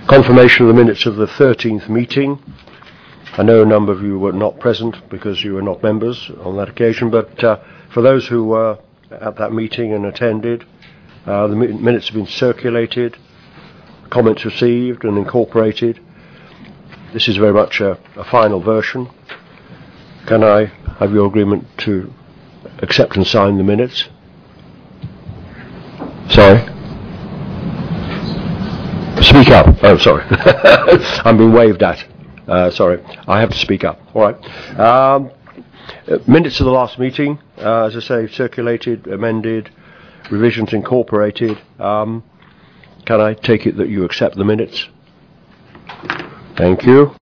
Confirmation of the minutes of the 13th meeting. I know a number of you were not present because you were not members on that occasion, but for those who were at that meeting and attended, the minutes have been circulated, comments received and incorporated. This is very much a final version. Can I have your agreement to accept and sign the minutes? Sorry? Speak up. Oh, sorry. I'm being waved at. Sorry. I have to speak up. All right. Minutes of the last meeting, as I say, circulated, amended, revisions incorporated. Can I take it that you accept the minutes? Thank you.